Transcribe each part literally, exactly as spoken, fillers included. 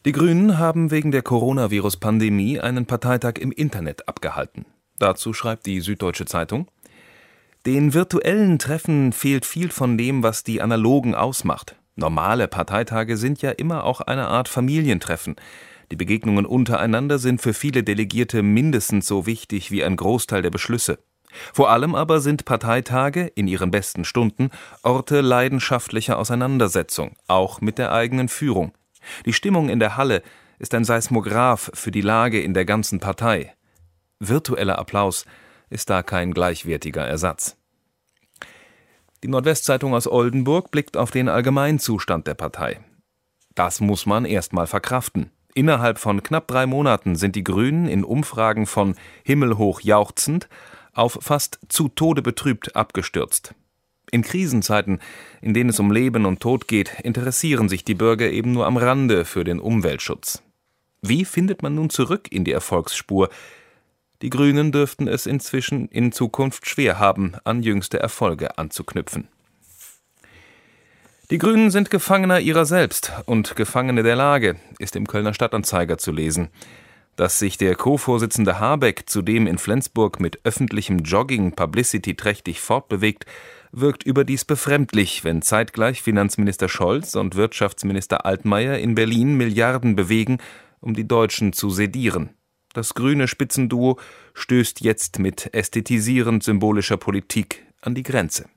Die Grünen haben wegen der Coronavirus-Pandemie einen Parteitag im Internet abgehalten. Dazu schreibt die Süddeutsche Zeitung: Den virtuellen Treffen fehlt viel von dem, was die analogen ausmacht. Normale Parteitage sind ja immer auch eine Art Familientreffen. Die Begegnungen untereinander sind für viele Delegierte mindestens so wichtig wie ein Großteil der Beschlüsse. Vor allem aber sind Parteitage in ihren besten Stunden Orte leidenschaftlicher Auseinandersetzung, auch mit der eigenen Führung. Die Stimmung in der Halle ist ein Seismograph für die Lage in der ganzen Partei. Virtueller Applaus ist da kein gleichwertiger Ersatz. Die Nordwestzeitung aus Oldenburg blickt auf den Allgemeinzustand der Partei. Das muss man erst mal verkraften. Innerhalb von knapp drei Monaten sind die Grünen in Umfragen von himmelhoch jauchzend auf fast zu Tode betrübt abgestürzt. In Krisenzeiten, in denen es um Leben und Tod geht, interessieren sich die Bürger eben nur am Rande für den Umweltschutz. Wie findet man nun zurück in die Erfolgsspur? Die Grünen dürften es inzwischen in Zukunft schwer haben, an jüngste Erfolge anzuknüpfen. Die Grünen sind Gefangener ihrer selbst und Gefangene der Lage, ist im Kölner Stadtanzeiger zu lesen. Dass sich der Co-Vorsitzende Habeck zudem in Flensburg mit öffentlichem Jogging publicity-trächtig fortbewegt, wirkt überdies befremdlich, wenn zeitgleich Finanzminister Scholz und Wirtschaftsminister Altmaier in Berlin Milliarden bewegen, um die Deutschen zu sedieren. Das grüne Spitzenduo stößt jetzt mit ästhetisierend symbolischer Politik an die Grenze.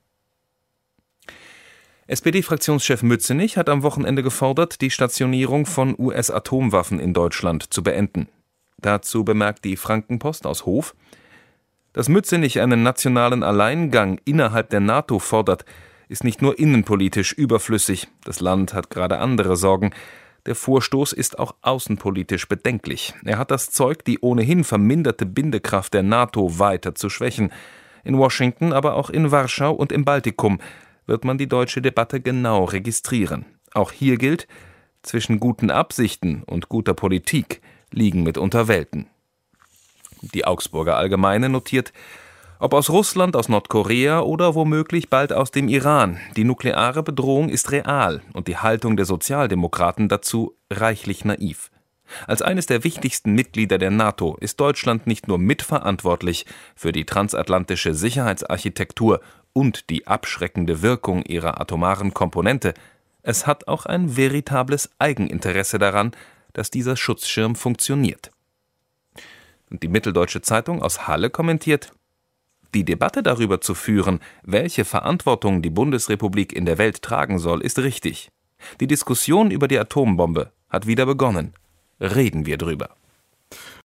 S P D-Fraktionschef Mützenich hat am Wochenende gefordert, die Stationierung von U S-Atomwaffen in Deutschland zu beenden. Dazu bemerkt die Frankenpost aus Hof: Dass Mützenich einen nationalen Alleingang innerhalb der NATO fordert, ist nicht nur innenpolitisch überflüssig. Das Land hat gerade andere Sorgen. Der Vorstoß ist auch außenpolitisch bedenklich. Er hat das Zeug, die ohnehin verminderte Bindekraft der NATO weiter zu schwächen. In Washington, aber auch in Warschau und im Baltikum wird man die deutsche Debatte genau registrieren. Auch hier gilt, zwischen guten Absichten und guter Politik liegen mitunter Welten. Die Augsburger Allgemeine notiert: Ob aus Russland, aus Nordkorea oder womöglich bald aus dem Iran, die nukleare Bedrohung ist real und die Haltung der Sozialdemokraten dazu reichlich naiv. Als eines der wichtigsten Mitglieder der NATO ist Deutschland nicht nur mitverantwortlich für die transatlantische Sicherheitsarchitektur und die abschreckende Wirkung ihrer atomaren Komponente, es hat auch ein veritables Eigeninteresse daran, dass dieser Schutzschirm funktioniert. Und die Mitteldeutsche Zeitung aus Halle kommentiert: Die Debatte darüber zu führen, welche Verantwortung die Bundesrepublik in der Welt tragen soll, ist richtig. Die Diskussion über die Atombombe hat wieder begonnen. Reden wir drüber.